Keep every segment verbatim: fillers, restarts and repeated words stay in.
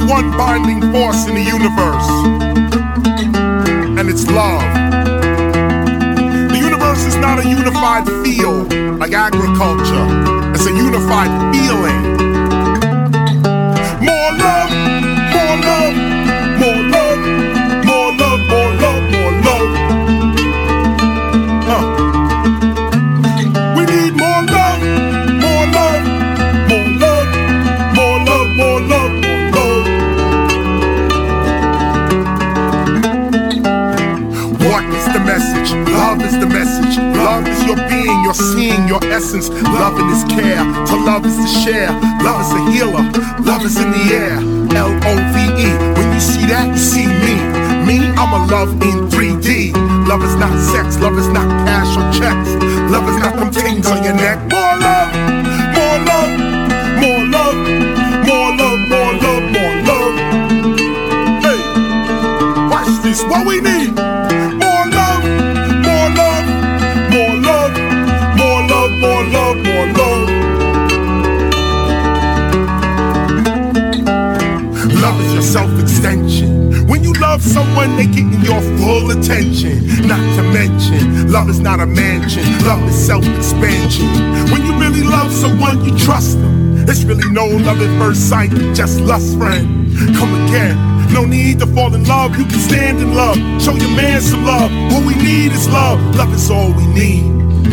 one binding force in the universe, and it's love. The universe is not a unified field like agriculture, it's a unified feeling. More love, more love, more love, more love, more love, more love. Uh. We need more love, more love, more love, more love, more love, more love. What is the message? Love is the message. Love is your being, your seeing, your essence. Loving is care, to love is to share. Love is a healer, love is in the air. L O V E, when you see that, you see me. Me, I'm a love in three D. Love is not sex, love is not cash or checks. Love is not them things on your neck. More love, more love, more love, more love, more love, more love. Hey, watch this, what we need. More love, more love, more love, more love, more love, more love. Love is your self-extension. When you love someone, they getting your full attention. Not to mention, love is not a mansion. Love is self-expansion. When you really love someone, you trust them. It's really no love at first sight, just lust, friend. Come again. No need to fall in love, you can stand in love. Show your man some love. What we need is love. Love is all we need.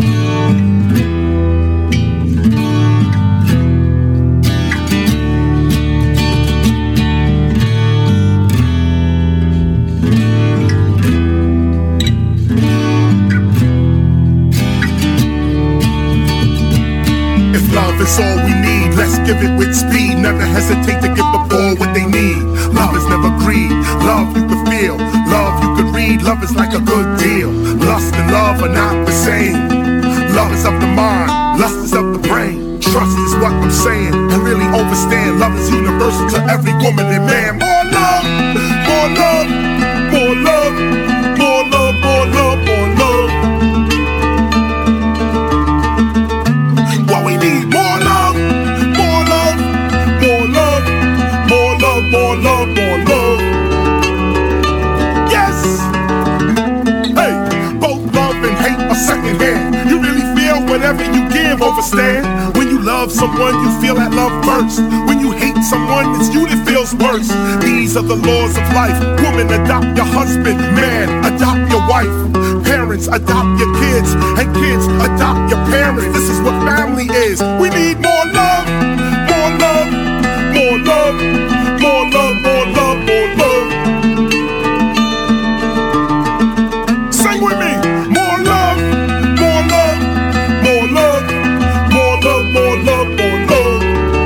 Love is all we need, let's give it with speed. Never hesitate to give the poor what they need. Love is never greed, love you can feel. Love you can read, love is like a good deal. Lust and love are not the same. Love is of the mind, lust is of the brain. Trust is what I'm saying, and really overstand. Love is universal to every woman and man. More love, more love, more love, more love, more love, more love. What we need, more love, more love, more love, more love, more love, more love. Yes! Hey, both love and hate are secondhand. You really feel whatever you give, overstand. When you love someone, you feel that love first. When you hate someone, it's you that feels worse. These are the laws of life. Woman, adopt your husband. Man, adopt your wife. Parents, adopt your kids. And kids, adopt your parents. This is what family is. We need more love, more love, more love, more love, more love, more love. Sing with me. More love, more love, more love, more love, more love, more love.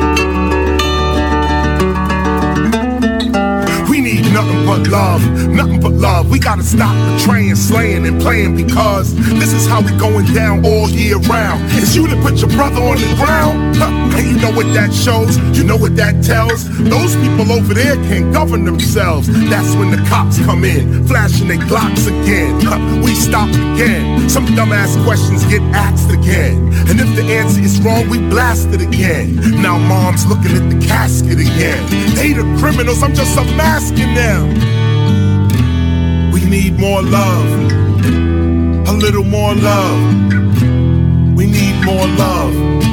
We need nothing but love, nothing but love. We gotta stop betraying, slaying, and playing, because this is how we going down all year round. It's you that put your brother on the ground, huh, and you know what that shows, you know what that tells. Those people over there can't govern themselves. That's when the cops come in, flashing their Glocks again. Huh, we stop again. Some dumbass questions get asked again, and if the answer is wrong, we blast it again. Now mom's looking at the casket again. They the criminals, I'm just unmasking them. We need more love, a little more love. We need more love.